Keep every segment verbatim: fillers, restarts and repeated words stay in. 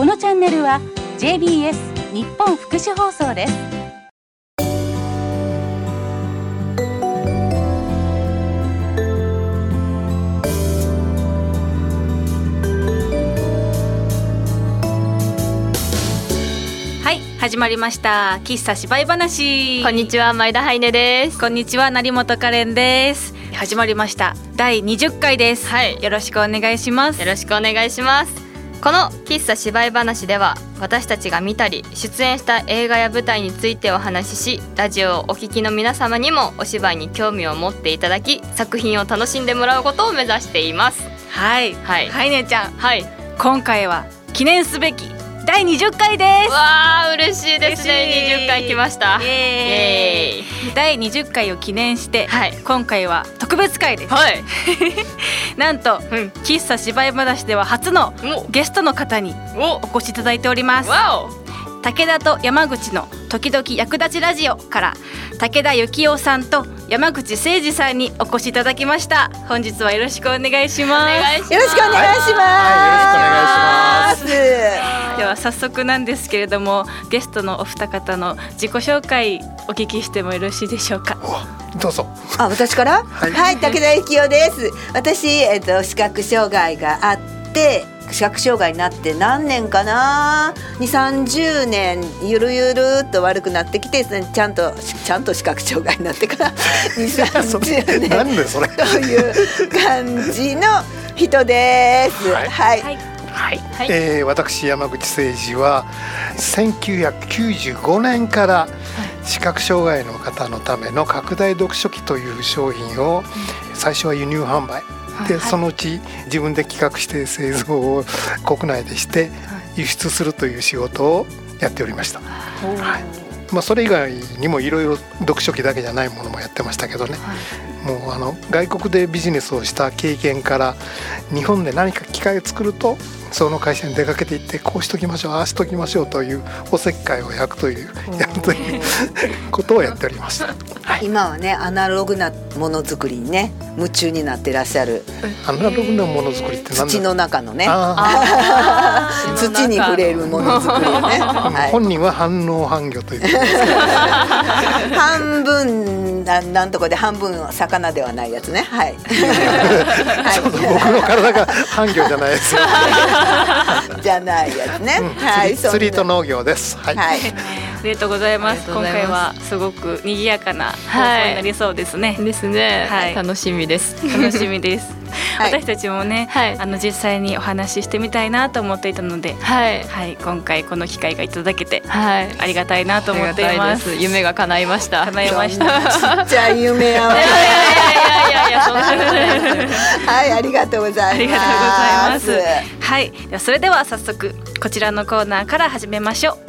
このチャンネルは ジェイビーエス 日本福祉放送です。はい、始まりました喫茶芝居話。 こんにちは、前田ハイネです。 こんにちは、成本カレンです。始まりましただいにじゅっかいです、はい、よろしくお願いします。 よろしくお願いします。この喫茶芝居話では、私たちが見たり出演した映画や舞台についてお話しし、ラジオをお聞きの皆様にもお芝居に興味を持っていただき、作品を楽しんでもらうことを目指しています。 はい、はい、ハイネちゃん、はい、今回は記念すべきだいにじゅっかいです。 わー、嬉しいですね。にじゅっかい来ました。イエーイ。 だいにじゅっかいを記念して、はい、今回は特別会です、はい、なんと、うん、喫茶芝居話では初のゲストの方にお越しいただいております。わお。武田と山口の時々役立ちラジオから武田幸男さんと山口誠二さんにお越しいただきました。本日はよろしくお願いします。 お願いします。 よろしくお願いします。 はい、よろしくお願いします。 では早速なんですけれども、ゲストのお二方の自己紹介お聞きしてもよろしいでしょうか。 どうぞ。 あ、私から、はい、はい、武田幸男です。私、えっと、視覚障害があって、視覚障害になって何年かな、にじゅう、さんじゅうねんゆるゆるっと悪くなってきて、ちゃんとちゃんと視覚障害になってからにじゅう、さんじゅうねんなんでそれという感じの人です。はい、はいはいはいはい、えー、私山口誠二はせんきゅうひゃくきゅうじゅうごねんから視覚障害の方のための拡大読書機という商品を最初は輸入販売で、そのうち自分で企画して製造を国内でして輸出するという仕事をやっておりました。はい、まあ、それ以外にもいろいろ読書機だけじゃないものもやってましたけどね、はい、もうあの外国でビジネスをした経験から、日本で何か機械を作るとその会社に出かけていって、こうしときましょう、ああしときましょうというおせっかいを焼くというやるということをやっております。 はい、今はね、アナログなものづくりにね夢中になってらっしゃる。 アナログなものづくりって何だ。 土の中のね、あ土に触れるものづくりをね、はい、 本人は反応反魚という半分な、なんとかで半分魚ではないやつね。はい、 ちょっと僕の体が反魚じゃないですよじゃないやつね、うん、 はい、釣りと農業です。はい、はい、 ありがとうございます。今回はすごく賑やかな放送になりそうですね。 はい、ですね、はい、楽しみです。 楽しみです。はい、私たちもね、はい、あの実際にお話ししてみたいなと思っていたので、はいはい、今回この機会がいただけて、はい、ありがたいなと思っています。 夢が叶いました。 叶いました。 ちっちゃい夢やわ。いやいやいやいや、そんなはい、ありがとうございます。ありがとうございます。 はい、ではそれでは早速こちらのコーナーから始めましょう。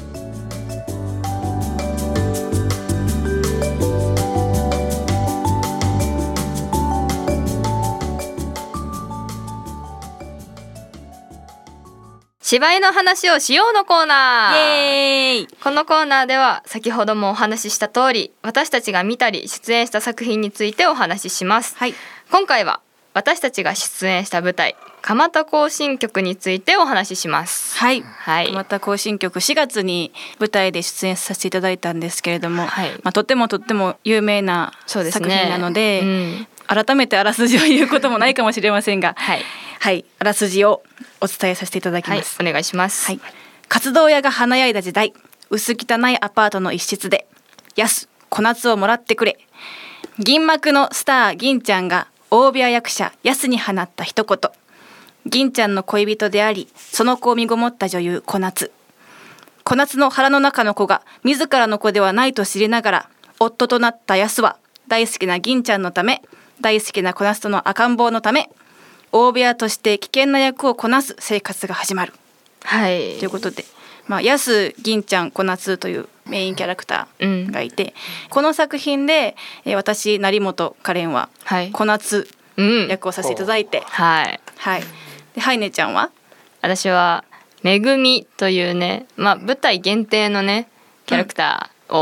芝居の話をしようのコーナー。 イエーイ。 このコーナーでは先ほどもお話しした通り、私たちが見たり出演した作品についてお話しします。はい、今回は私たちが出演した舞台蒲田行進曲についてお話しします。 はい、はい、蒲田行進曲しがつに舞台で出演させていただいたんですけれども、はい、まあ、とってもとっても有名な作品なので、そうですね、うん、改めてあらすじを言うこともないかもしれませんが、はい、はい、あらすじをお伝えさせていただきます。 はい、お願いします。 はい、活動屋が華やいだ時代、薄汚いアパートの一室で、やす小夏をもらってくれ。銀幕のスター銀ちゃんが大部屋役者やすに放った一言。銀ちゃんの恋人であり、その子を身ごもった女優小夏。小夏の腹の中の子が自らの子ではないと知りながら、夫となったやすは大好きな銀ちゃんのため、大好きな小夏との赤ん坊のため、大部屋として危険な役をこなす生活が始まる。はい、ということで、まあ、やす、銀ちゃん、小夏というメインキャラクターがいて、うん、この作品で、えー、私成本カレンは小夏役をさせていただいて、うん、はいはい、でハイネちゃんは？ 私はめぐみというね、まあ、舞台限定のねキャラクターを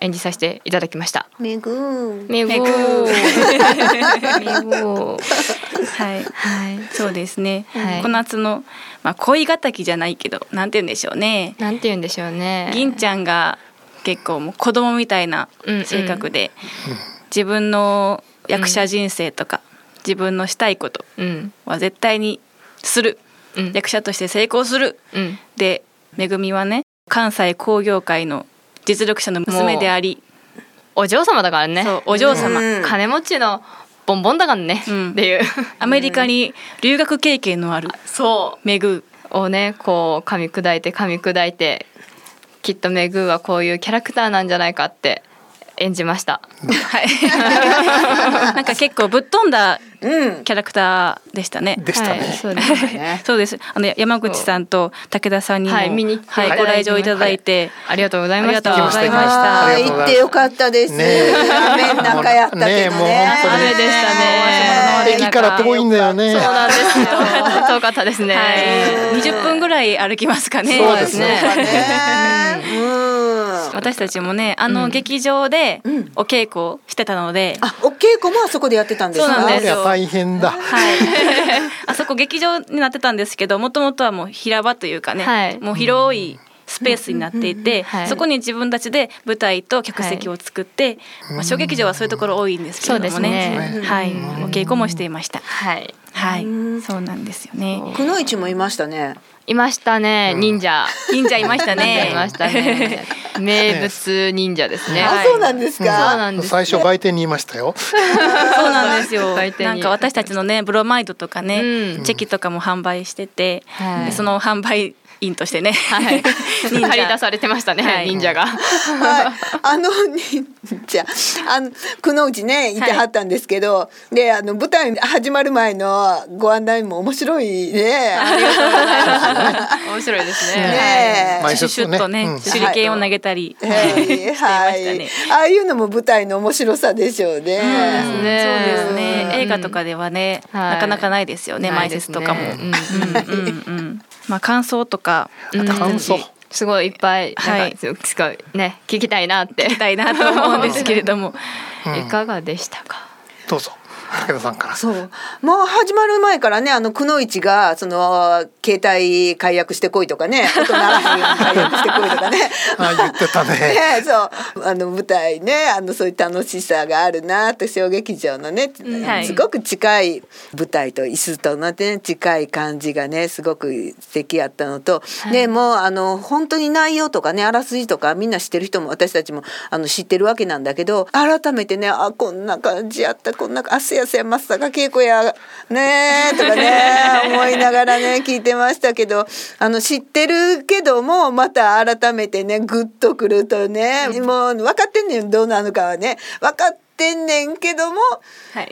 演じさせていただきました。 めぐーめぐーめぐーはい、はい、そうですね、 はい、 小夏の、まあ、恋敵じゃないけどなんて言うんでしょうね、 なんて言うんでしょうね、 銀ちゃんが結構もう子供みたいな性格で、うんうん、自分の役者人生とか、うん、自分のしたいことは絶対にする、うん、役者として成功する、うん、でめぐみはね関西工業会の実力者の娘でありお嬢様だからね。 そうお嬢様、 うん、金持ちのボンボンだからね、うん、っていうアメリカに留学経験のあるそうめぐをねこう噛み砕いて噛み砕いてきっとめぐはこういうキャラクターなんじゃないかって演じました。 はいなんか結構ぶっ飛んだキャラクターでしたね。 でしたね。はい、 そうですね。 そうです。あの山口さんと武田さんにも、はい、見に、はい、ご来場いただいて、 はい、ありがとうございました。 ありがとうございました。 行ってよかったですね。雨の中やったけどね。 ねもう本当に雨でしたね。 駅から遠いんだよね。 そうなんですよ。遠かったですね。 はい、にじゅっぷんぐらい歩きますかね。 そうですね。 私たちもねあの劇場でお稽古をしてたので、 うん、あお稽古もあそこでやってたんですか。 そうなんですよ。 大変だ。 はい。あそこ劇場になってたんですけど、もともとはもう平場というかね、はい、もう広いスペースになっていて、うんうん、そこに自分たちで舞台と客席を作って、はいまあ、小劇場はそういうところ多いんですけれどもね、ねはい、お稽古もしていました。 はい、 はい、そうなんですよね。 くのいちもいましたね。 いましたね、忍者、 うん、忍者いましたねいましたね名物忍者ですね。 あ、そうなんですか。 そうなんです、ね、 最初売店にいましたよ。 そうなんですよ。なんか私たちのねブロマイドとかね、うん、チェキとかも販売してて、はい、その販売員としてね、はい、 張り出されてましたね、はい、忍者が、 はい、あの忍者あのくのうちねいてはったんですけど、はい、であの舞台始まる前のご案内も面白いね。 ありがとうございます面白いですね。 ねはい、シュシュッとね、うん、手裏剣を投げたり、はい、してましたね、はい、 ああいうのも舞台の面白さでしょうね。 うん、そうですね、映画とかではね、うん、なかなかないですよね、前説とかも、うんうんうんうんまあ、感想とか感想すごいいっぱいなんかすごいね聞きたいなって聞きたいなと思うんですけれどもいかがでしたか。 どうぞ武田さんから。 そうもう始まる前からねあのくのいちがその携帯解約してこいとかね音鳴らへんように解約してこいとかねあ言ってたねねそうあの舞台ねあのそういう楽しさがあるなって小劇場のね、はい、すごく近い舞台と椅子との、ね、近い感じがねすごく素敵やったのと、はい、でもうあの本当に内容とかねあらすじとかみんな知ってる人も私たちもあの知ってるわけなんだけど改めてねあこんな感じやったこんな汗やせや松坂慶子やねとかね思いながらね聞いてましたけどあの知ってるけどもまた改めてねグッとくるとねもう分かってんねんどうなのかはね分かってんねんけども、はい、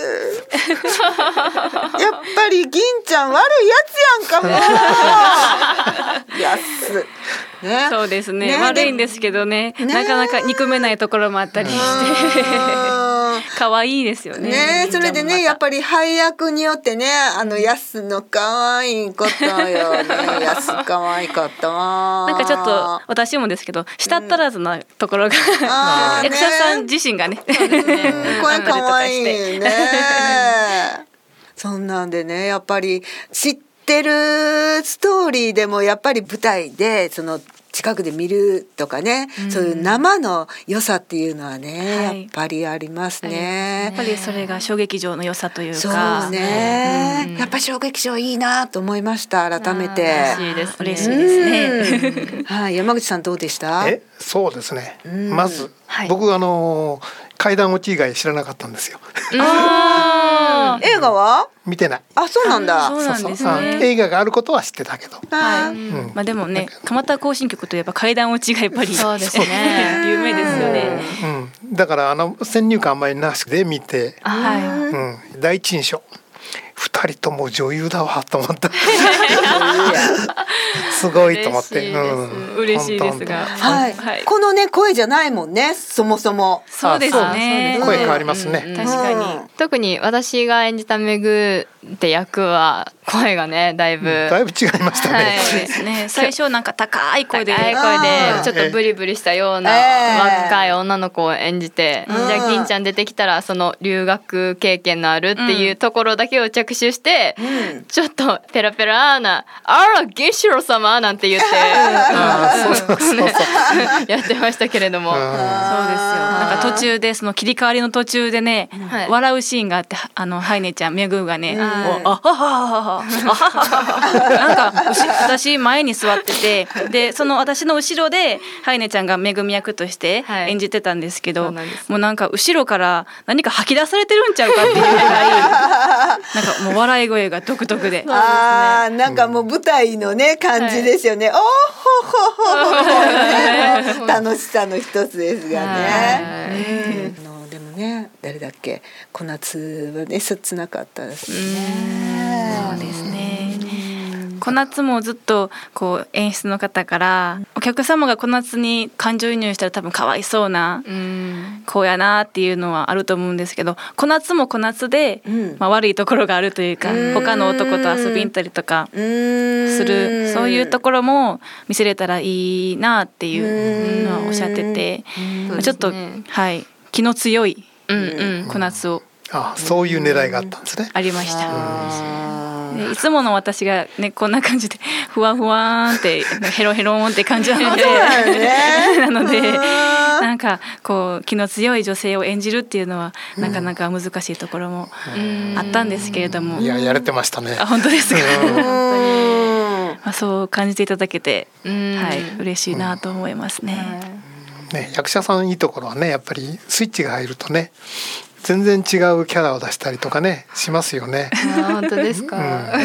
やっぱり銀ちゃん悪いやつやんかもうやすね、そうですね、ね悪いんですけど ね, ねなかなか憎めないところもあったりして可愛いですよ ね, ねそれでねやっぱり配役によってねあのやすの可愛いことよねやす可愛かったわ。 なんかちょっと私もですけど舌足らずなところが、うん、役者さん自身がねこれ可愛いねそんなんでねやっぱり知って知ってるストーリーでもやっぱり舞台でその近くで見るとかね、うん、そういう生の良さっていうのはね、はい、やっぱりありますね。 やっぱりそれが小劇場の良さというかそうね、うん、やっぱり小劇場いいなと思いました改めて。 嬉しいですね。 嬉しいですね、 はい、山口さんどうでした？ えそうですね、うん、まず、はい、僕あの階段落ち以外知らなかったんですよ。 あ映画は見てない。 あそうなんだ。 そうなんですね。 映画があることは知ってたけど、 はいうんまあ、でもね蒲田行進曲といえば階段落ちがやっぱりそうですね有名ですよね、 うんうん、だからあの先入観あんまりなしで見て、 はいうん、第一印象普二人とも女優だわと思ってすごいと思って、 嬉しいですが、 はいはい、このね声じゃないもんね、そもそも。 そうですね、 声変わりますね、 うん、確かに、うん、 特に私が演じたメグって役は声がねだいぶ、うん、 だいぶ違いましたね、はい、 そうですね。最初なんか高い声で高い声でちょっとブリブリしたような若い女の子を演じて、えー、じゃあ銀ちゃん出てきたらその留学経験のあるっていうところだけを着手して、うん、ちょっとペラペラなあら銀四郎様なんて言ってやってましたけれども、そうですよ。 なんか途中でその切り替わりの途中でね、はい、笑うシーンがあって、あのハイネちゃんメグがね、うん、あははははなんか私前に座ってて、でその私の後ろでハイネちゃんがめぐみ役として演じてたんですけど、はい、もうなんか後ろから何か吐き出されてるんちゃうかっていうぐらいなんかもう笑い声が独特で、 あーなんかもう舞台のね感じですよね、はい、おーほほほほ、ね、楽しさの一つですがね、うん、のでもね誰だっけ、小夏はね切なかったですね。 そうですね。小夏もずっとこう演出の方からお客様が小夏に感情移入したら多分かわいそうな子やなっていうのはあると思うんですけど、小夏も小夏で、うんまあ、悪いところがあるというか、うん、他の男と遊びに行ったりとかする、そういうところも見せれたらいいなっていうのはおっしゃってて、まあ、ちょっと、はい、気の強い小夏を、 ああそういう狙いがあったんですね。 ありました。いつもの私がねこんな感じでふわふわーんってヘロヘローンって感じなのでなのでなんかこう気の強い女性を演じるっていうのはなかなか難しいところもあったんですけれども、 いややれてましたね。 あ本当ですか。まあそう感じていただけて、はい嬉しいなと思いますね。 ね役者さんいいところはねやっぱりスイッチが入るとね全然違うキャラを出したりとかねしますよね。 あ本当ですか。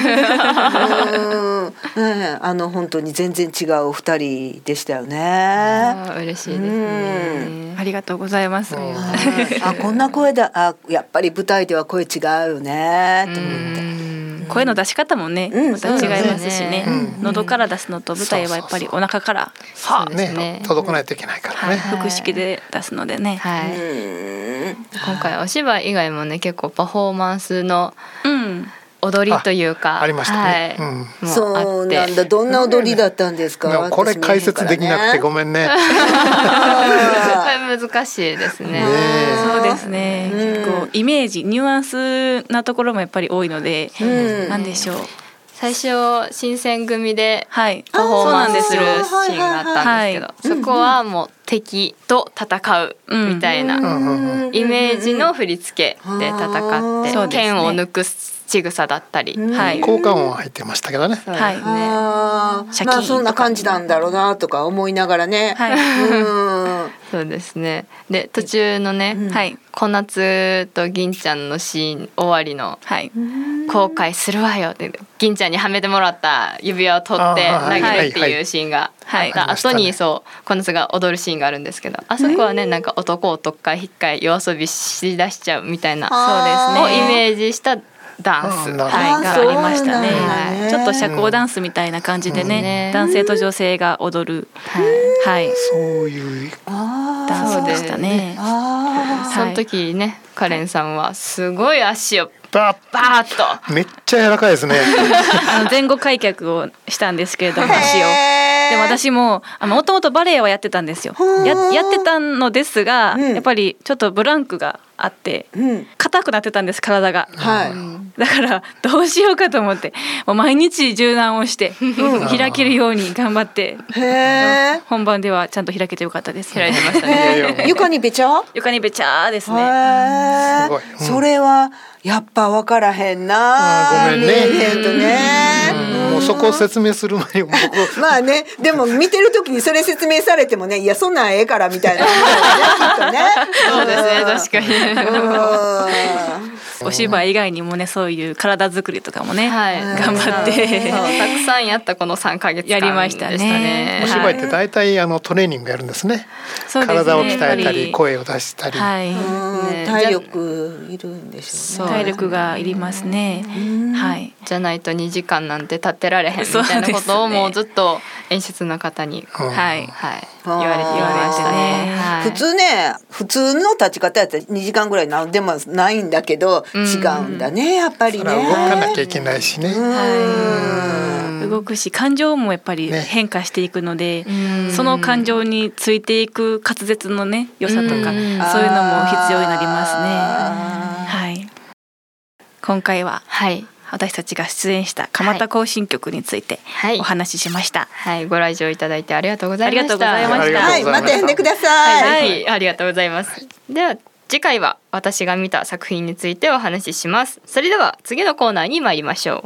うんうんあの本当に全然違う二人でしたよね。 あ嬉しいですね。 ありがとうございます。 あこんな声だ、あやっぱり舞台では声違うよねと思って。 声の出し方もね、うん、また違いますしね、うん、喉から出すのと舞台はやっぱりお腹からはあね届かないといけないからね、 腹式で出すのでね、 はい、今回お芝居以外もね結構パフォーマンスの踊りというかあ, ありましたね、 はいうん、そうなんだ。どんな踊りだったんですか、 うん、これ解説できなくてごめんね難しいですね。 そうですね、うん、結構イメージニュアンスなところもやっぱり多いので、うん、なんでしょう最初新選組でパフォーマンスするシーンがあったんですけど、はい、そこはもう敵と戦うみたいなイメージの振り付けで戦って、剣を抜く仕草だったり、 はい、効果音入ってましたけどね。 はい、あまあそんな感じなんだろうなとか思いながらね。はい、うんそうですね。で途中のね、うん、はい、小夏と銀ちゃんのシーン終わりの、はい、後悔するわよって銀ちゃんにはめてもらった指輪を取って投げるっていうシーンがあった後にそう小夏が踊るシーンがあるんですけど、あそこはねなんか男をとっかいひっかい夜遊びしだしちゃうみたいなそうですねをイメージしたダンス、はい、がありましたね。はい、ちょっと社交ダンスみたいな感じでね、うん、男性と女性が踊る、はい、 そういうダンスでしたね。あその時ね、カレンさんはすごい足をバッバーッとめっちゃ柔らかいですねあの前後開脚をしたんですけれども足をでも私ももともとバレエはやってたんですよ。 や, やってたのですが、うん、やっぱりちょっとブランクがあって硬、うん、くなってたんです体が、はい、だからどうしようかと思ってもう毎日柔軟をして、うん、開けるように頑張ってへ本番ではちゃんと開けてよかったです。 開いてましたね床にべちゃ床にべちゃですね。 すごい、うん、それはやっぱ分からへんな。 ごめんね。へんとね。もうそこを説明する前に僕まあね、でも見てる時にそれ説明されてもね、いやそんなんええからみたいな、ね、きっとね。 そうですね、確かに。 お芝居以外にもねそういう体作りとかもね、 はい、 頑張ってそうたくさんやったこのさんかげつかんやりましたね。 でしたね。 お芝居って大体あのトレーニングやるんですね。 そうですね、 体を鍛えたやっぱりり声を出したり、 はい、 うん体力いるんでしょうね。 体力がいりますね。はい。 じゃないとにじかんなんて立ってられへんみたいなことをもうずっと演出の方に、 うんはい、はい、言われてあー言われましたね。はい、 普通ね普通の立ち方やったらにじかんぐらいなんでもないんだけど、 うん違うんだねやっぱりね。 それは動かなきゃいけないしね。 うん動くし感情もやっぱり変化していくので、 うんその感情についていく滑舌のね良さとか、 うんそういうのも必要になりますね。はい。今回ははい私たちが出演した蒲田行進曲についてはいお話ししました。 はい、ご来場いただいてありがとうございました。 ありがとうございました。 ありがとうはいございましたまた呼んでください。 はい、はい、ありがとうございます。では次回は私が見た作品についてお話しします。それでは次のコーナーに参りましょ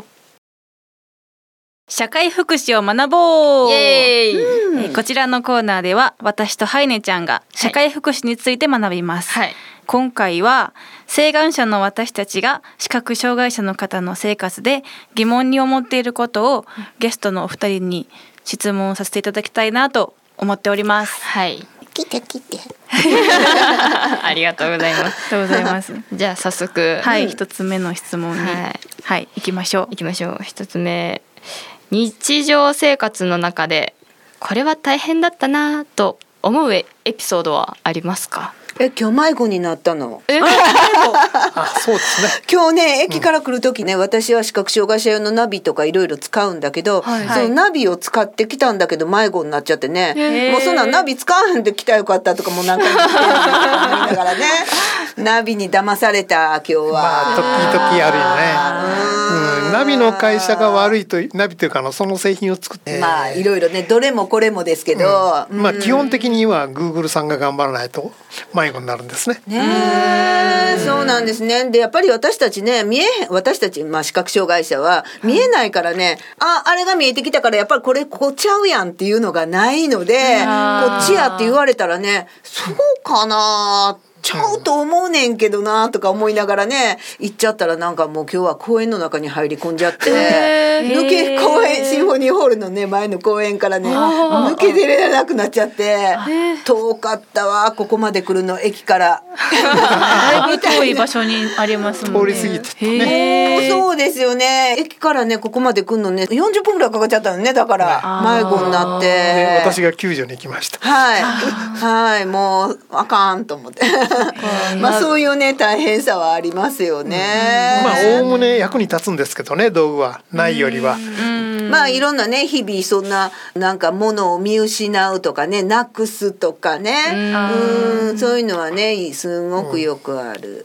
社会福祉を学ぼう。 う。 イエーイ。 うんえーこちらのコーナーでは私とハイネちゃんが社会福祉について学びます。 はい。 今回は晴眼者の私たちが視覚障害者の方の生活で疑問に思っていることをゲストのお二人に質問させていただきたいなと思っております。 はい。 来て来て。 ありがとうございます。 ありがとうございます。 じゃあ早速、 はい、一つ目の質問に、 はいはい、行きましょう。 行きましょう。一つ目、日常生活の中でこれは大変だったなと思うエピソードはありますか？ え今日迷子になったの。 えあ、そうですね。 今日ね駅から来る時ね、私は視覚障害者用のナビとかいろいろ使うんだけど、 はいそのナビを使ってきたんだけど迷子になっちゃってね、 へーもうそんなナビ使わへんで来たらよかったとかもう何回も言ってるだからねナビに騙された今日は。 まあ時々あるよね。うん、ナビの会社が悪いとナビというかあのその製品を作って、 まあいろいろねどれもこれもですけど、 まあ基本的には Google さんが頑張らないと迷子になるんですね。 ねえ、そうなんですね。でやっぱり私たちね見えへん私たち、まあ、視覚障害者は見えないからね、ああれが見えてきたからやっぱりこれここちゃうやんっていうのがないので、 あーこっちやって言われたらねそうかなちゃうと思うねんけどなとか思いながらね行っちゃったらなんかもう今日は公園の中に入り込んじゃって、 へー抜け公園シンフォニーホールのね前の公園からねあー抜け出れなくなっちゃって遠かったわここまで来るの駅からだいぶ遠い場所にありますもんね。 通り過ぎてたねへーそうですよね駅からねここまで来るのねよんじゅっぷんぐらいかかっちゃったのねだから迷子になっでて私が救助に行きました。 はいはいもうあかんと思ってまあそういうね大変さはありますよね。 まあおおむね役に立つんですけどね道具はないよりは。 うんまあいろんなね日々そんななんか物を見失うとかねなくすとかねうんそういうのはねすごくよくある。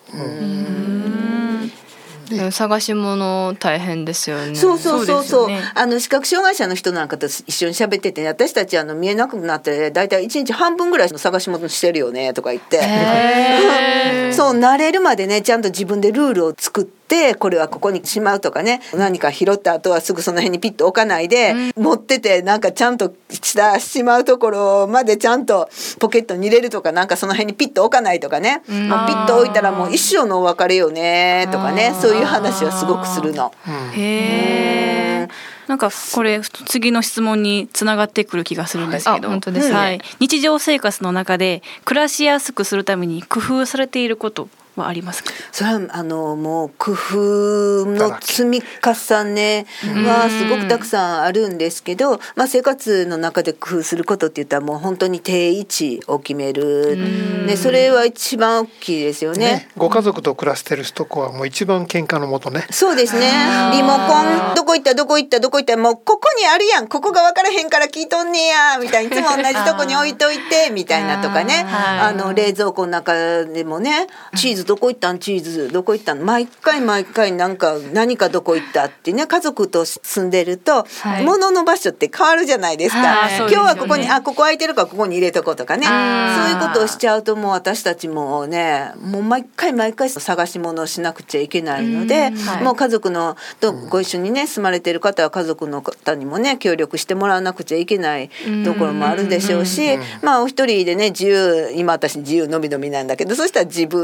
探し物大変ですよね。 そうそうそうそうそうですよねあの視覚障害者の人なんかと一緒に喋ってて、ね、私たちあの見えなくなってだいたいいちにちはんぶんぐらいの探し物してるよねとか言って、 へーそう慣れるまでねちゃんと自分でルールを作ってこれはここにしまうとかね何か拾った後はすぐその辺にピッと置かないで、うん、持っててなんかちゃんとしたしまうところまでちゃんとポケットに入れるとかなんかその辺にピッと置かないとかね、うん、もうピッと置いたらもう一生のお別れよねとかねそういう話はすごくするの。 へーなんかこれ次の質問につながってくる気がするんですけど、 あ本当ですね、 はい、日常生活の中で暮らしやすくするために工夫されていることはありますか？ それはあのもう工夫の積み重ねはすごくたくさんあるんですけど、まあ、生活の中で工夫することって言ったらもう本当に定位置を決める、ね、それは一番大きいですよね。 ねご家族と暮らしてる人とはもう一番喧嘩のもとね。 そうですね。リモコンどこ行ったどこ行ったどこ行ったもうここにあるやんここが分からへんから聞いとんねやみたいにいつも同じとこに置いといてみたいなとかねあの冷蔵庫の中でもねチーズどこ行ったんチーズどこ行ったん毎回毎回なんか何かどこ行ったってね家族と住んでると、はい、物の場所って変わるじゃないですか、はい、今日はここに、ね、あここ空いてるからここに入れとこうとかねそういうことをしちゃうともう私たちもねもう毎回毎回探し物をしなくちゃいけないので、はい、もう家族のとご一緒にね住まれてる方は家族の方にもね協力してもらわなくちゃいけないところもあるでしょうしまあお一人でね自由今私自由のびのびなんだけどそしたら自分でね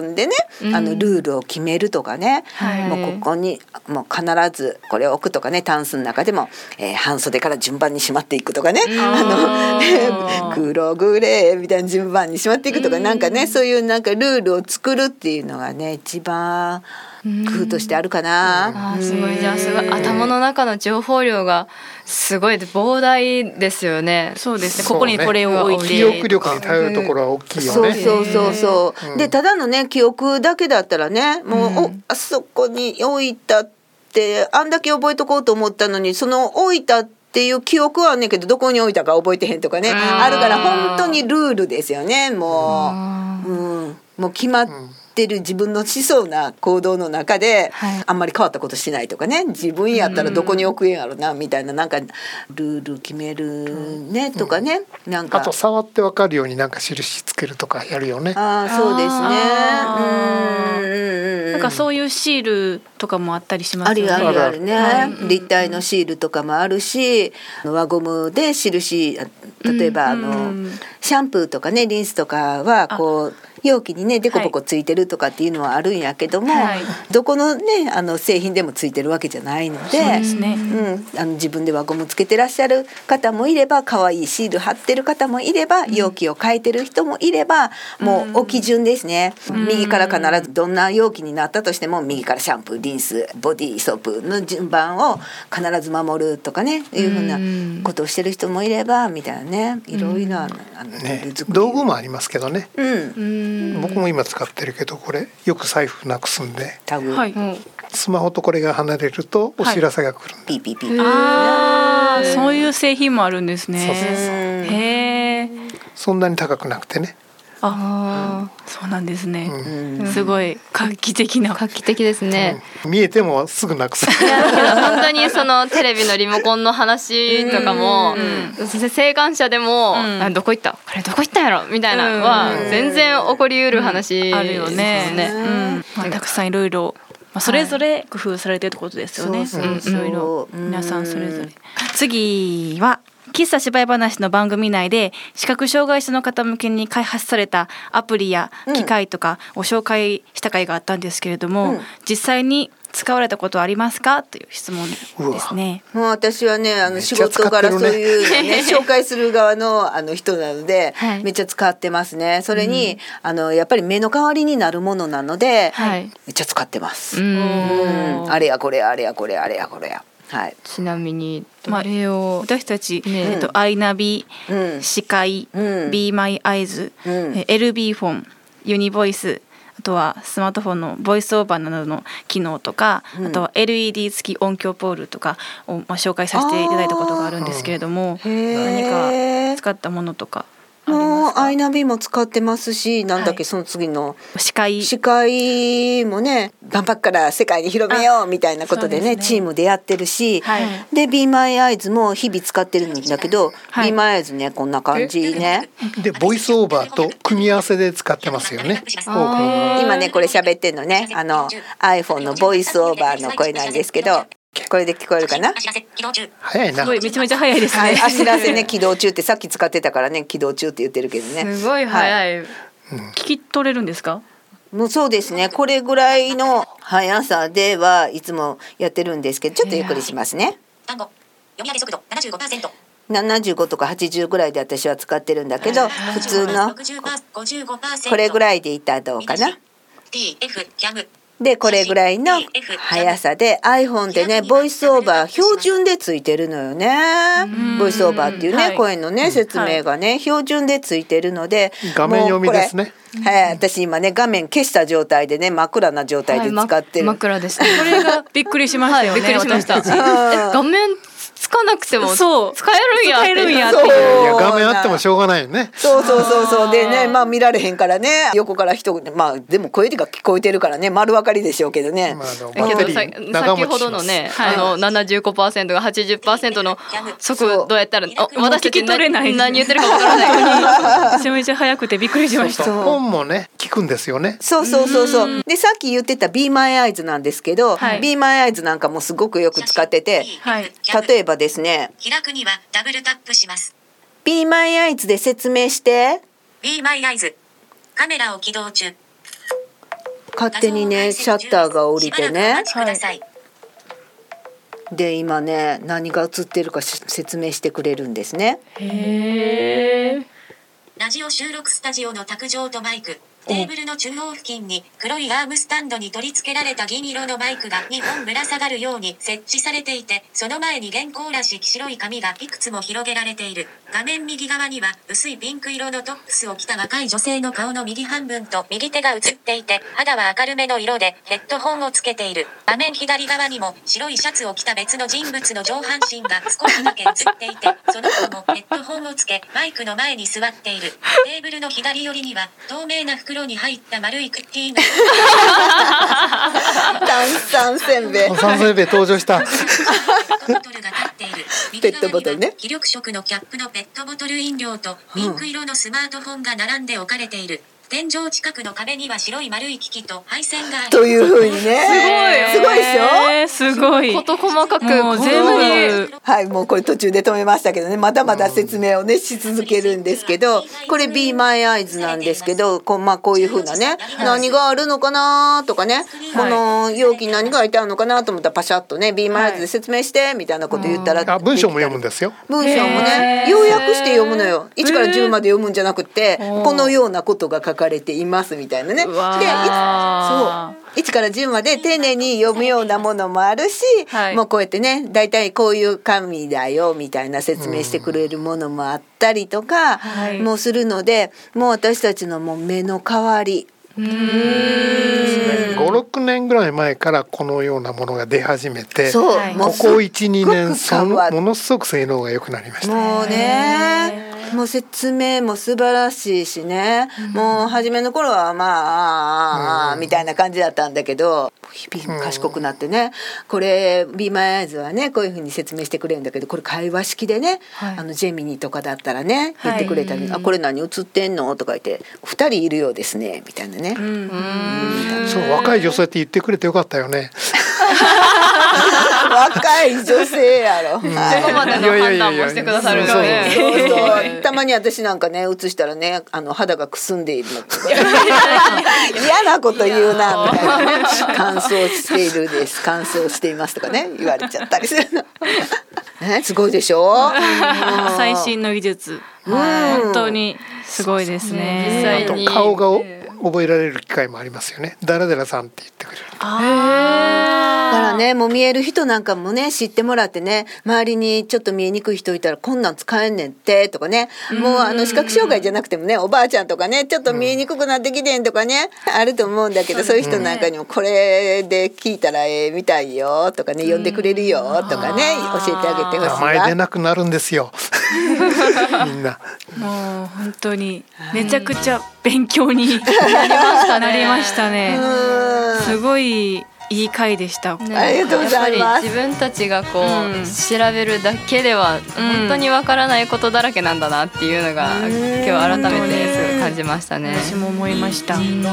うん、あのルールを決めるとかね、 はい、 もうここにもう必ずこれを置くとかね、タンスの中でも、えー、半袖から順番にしまっていくとかね、あの黒グレーみたいな順番にしまっていくとか、なんかねそういうなんかルールを作るっていうのがね一番工夫としてあるかな。 あ、すごい、じゃあすごい頭の中の情報量がすごい膨大ですよね。 そうですね、ここにこれを置いて、 記憶力に頼るところは大きいよね。 そうそうそうそう、うん、でただのね記憶だけだったらね、もう、うん、おあそこに置いたってあんだけ覚えとこうと思ったのに、その置いたっていう記憶はあんねんけどどこに置いたか覚えてへんとかね、あるから本当にルールですよね。もう、うん、もう決まっててる自分のしそうな行動の中で、はい、あんまり変わったことしないとかね、自分やったらどこに置くんやろなみたいな、なんかルール決めるね、うん、とかね、なんかあと触って分かるようになんか印つけるとかやるよね。 あ、そうですね。うん、 なんかそういうシールとかもあったりしますよね。 あるあるあるね、はい、立体のシールとかもあるし、輪ゴムで印、例えばあのシャンプーとかねリンスとかはこう容器にねデコボコついてるとかっていうのはあるんやけども、はい、どこのねあの製品でもついてるわけじゃないので、そうですね、うん、あの自分で輪ゴムつけてらっしゃる方もいれば、可愛いシール貼ってる方もいれば、容器を変えてる人もいれば、もうお基準ですね、右から必ずどんな容器になったとしても右からシャンプーリンスボディーソープの順番を必ず守るとかねいうふうなことをしてる人もいればみたいなね、いろいろなあの、 ね、道具もありますけどね、 うん、 僕も今使ってるけど、これよく財布なくすんで、 タグ、 はい、 スマホとこれが離れるとお知らせが来るんで、 はい、ピーピーピー、 あー、そういう製品もあるんですね。 そうそうそう、 へー、 そんなに高くなくてね。 あ、うん、そうなんですね、 うん、 すごい画期的な、 画期的ですね、 うん、見えてもすぐなくす。 いやだけど本当にそのテレビのリモコンの話とかも、請願者でも、うん、どこ行ったこれどこ行ったんやろみたいなのは全然起こりうる話ですよね、 あるよね、うん、まあ、たくさんいろいろまあ、それぞれ工夫されてるってことですよね、はい、そうそうそう、いろいろ皆さんそれぞれ。次は喫茶芝居話の番組内で視覚障害者の方向けに開発されたアプリや機械とかを紹介した回があったんですけれども、うん、実際に使われたことはありますかという質問ですね。 もう私はねあの仕事からそういう、ね、紹介する側のあの人なので、はい、めっちゃ使ってますね。それに、うん、あのやっぱり目の代わりになるものなので、はい、めっちゃ使ってます。うん、あれやこれやあれやこれやあれやこれや。はい、 ちなみにまあ、私たち、ね、えっと、アイナビ、うん、視界、うん、Be My Eyes、うん、エルビー フォン、ユニボイス、あとはスマートフォンのボイスオーバーなどの機能とか、うん、あとは エルイーディー 付き音響ポールとかを、まあ、紹介させていただいたことがあるんですけれども、何か使ったものとかもうアイナビも使ってますし、なんだっけ、はい、その次の視界視界もね万博から世界に広めようみたいなことで ね, でねチームでやってるし、はい、で Be My Eyes も日々使ってるんだけど、はい、Be My Eyes ねこんな感じねでボイスオーバーと組み合わせで使ってますよね。 今ねこれ喋ってんのねあの iPhone のボイスオーバーの声なんですけど、これで聞こえるかな。 早いな。 すごいめちゃめちゃ早いですね。はい、 あ知らせね起動中ってさっき使ってたからね起動中って言ってるけどね。 すごい早い。 はい、聞き取れるんですか。 もうそうですね。これぐらいの速さではいつもやってるんですけど、ちょっとゆっくりしますね。単語読み上げ速度 ななじゅうごパーセント。ななじゅうごとかはちじゅうぐらいで私は使ってるんだけど、普通のこれぐらいでいったらどうかな。でこれぐらいの速さで iPhone でねボイスオーバー標準でついてるのよね。ボイスオーバーっていうね、はい、声のね説明がね、はい、標準でついてるので画面読みですね。 はい、私今ね画面消した状態でね真っ暗な状態で使ってる、 はい、真っ暗ですね。 これがびっくりしましたよね。 はい、びっくりしました。画面つかなくても使えるんや使えるんやっていや画面あってもしょうがないよね。 そうそうそうそうでね、まあ見られへんからね横から人まあでも声が聞こえてるからね丸分かりでしょうけどね、まあ、 けどさ先ほどのね、はい、あの ななじゅうごパーセント が はちじゅっパーセント の速度やったら私たち何言ってるかわからないめちゃめちゃ速くてびっくりしました。 そうそう本もね聞くんですよね。 そうそうそうそうでさっき言ってた Be My Eyes なんですけど、はい、Be My Eyes なんかもすごくよく使ってて、はい、例えばですね開くにはダブルタップします。 Be My Eyes で説明して。 Be My Eyes カメラを起動中。 勝手にねシャッターが降りてね、 しばらくお待ちください。 で今ね何が映ってるか説明してくれるんですね。 へー。 ラジオ収録スタジオの卓上とマイク、テーブルの中央付近に黒いアームスタンドに取り付けられた銀色のマイクがにほんぶら下がるように設置されていて、その前に原稿らしき白い紙がいくつも広げられている。画面右側には薄いピンク色のトップスを着た若い女性の顔の右半分と右手が映っていて、肌は明るめの色でヘッドホンをつけている。画面左側にも白いシャツを着た別の人物の上半身が少しだけ映っていて、その子もヘッドホンをつけマイクの前に座っている。テーブルの左寄りには透明な袋に入った丸いクッキーの炭酸せんべい炭酸せんべい登場したペットボトルが立っている。 ペットボトルね。 気力色のキャップのペットボトル飲料とピンク色のスマートフォンが並んで置かれている。天井近くの壁には白い丸い機器と配線がある。 という風にねすごいでしょ。 えー、すごい事細かくもう全部はいもうこれ途中で止めましたけどね、まだまだ説明をねし続けるんですけど、これ Be My Eyes なんですけど、こう、まあ、こういう風なね何があるのかなとかね、この容器に何が入ってあるのかなと思ったらパシャッとね Be My Eyes で説明してみたいなこと言ったら、 あ文章も読むんですよ。 文章もね要約して読むのよ。いちからじゅうまで読むんじゃなくて、このようなことが書かれていますみたいなね。で、いそういちからじゅうまで丁寧に読むようなものもあるし、 はい、 もうこうやってねだいたいこういう紙だよみたいな説明してくれるものもあったりとかもうするので、もう私たちのもう目の代わり。 うーんご、ろくねんぐらい前からこのようなものが出始めて、 そう、 はいもうここ いち、にねんすっごく変わっものすごく性能が良くなりました。 もうねもう説明も素晴らしいしね、うん、もう初めの頃はまあ、うん、みたいな感じだったんだけど日々賢くなってね、うん、これ Be My Eyes はねこういう風に説明してくれるんだけど、これ会話式でね、はい、あのジェミニとかだったらね言ってくれたり、はい、あこれ何映ってんのとか言ってふたりいるようですねみたいなね、うんうん、そう若い女性って言ってくれてよかったよね若い女性やろ、 うん、そこまでの判断もしてくださるのね。 そうそうたまに私なんかね映したらねあの肌がくすんでいるの嫌なこと言うなみたいなね乾燥しているです乾燥していますとかね言われちゃったりするのね、すごいでしょ最新の技術、うん、本当にすごいですね。 あと顔が覚えられる機会もありますよね。ダラダラさんって言ってくれる。 あだからねもう見える人なんかもね知ってもらってね、周りにちょっと見えにくい人いたらこんなん使えんねんってとかね、もうあの視覚障害じゃなくてもねおばあちゃんとかねちょっと見えにくくなってきてんとかね、うん、あると思うんだけど、そういう人なんかにもこれで聞いたらええみたいよとかね呼んでくれるよとかね教えてあげてほしいわ。 名前出なくなるんですよみんな。 もう本当にめちゃくちゃ勉強になりましたね。なりましたね。すごいいい回でした、 ね、ありがとうございます。 自分たちがこう、うん、調べるだけでは本当にわからないことだらけなんだなっていうのが、うん、今日改めてすごい感じましたね。 私も思いました、うん、いや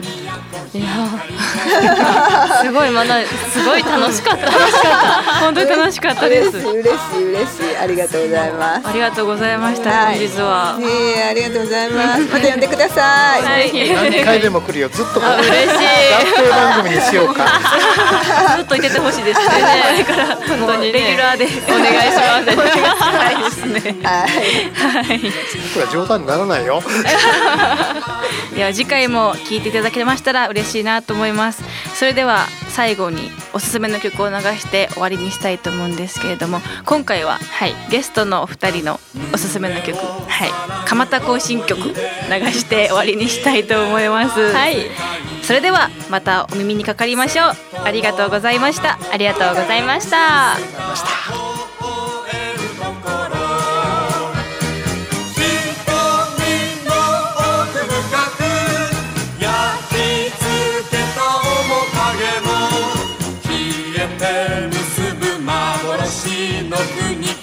すごいまだすごい楽しかった楽しかった本当に楽しかったです。 嬉しい嬉しい嬉しいありがとうございます。 ありがとうございました、はい、本日は、 ね、ありがとうございます。また呼んでください、 はい、 何回でも来るよ。ずっと嬉しい学生番組にしようかずっといててほしいですね。これから本当にレギュラーでお願いしますお願いしたいですね。 はい、 はい、 これは冗談にならないよでは次回も聞いていただけましたら嬉しいなと思います。それでは最後におすすめの曲を流して終わりにしたいと思うんですけれども、今回は、はい、ゲストのお二人のおすすめの曲、はい、蒲田行進曲流して終わりにしたいと思います、はい、それではまたお耳にかかりましょう。ありがとうございました。 ありがとうございました。 結ぶ幻の国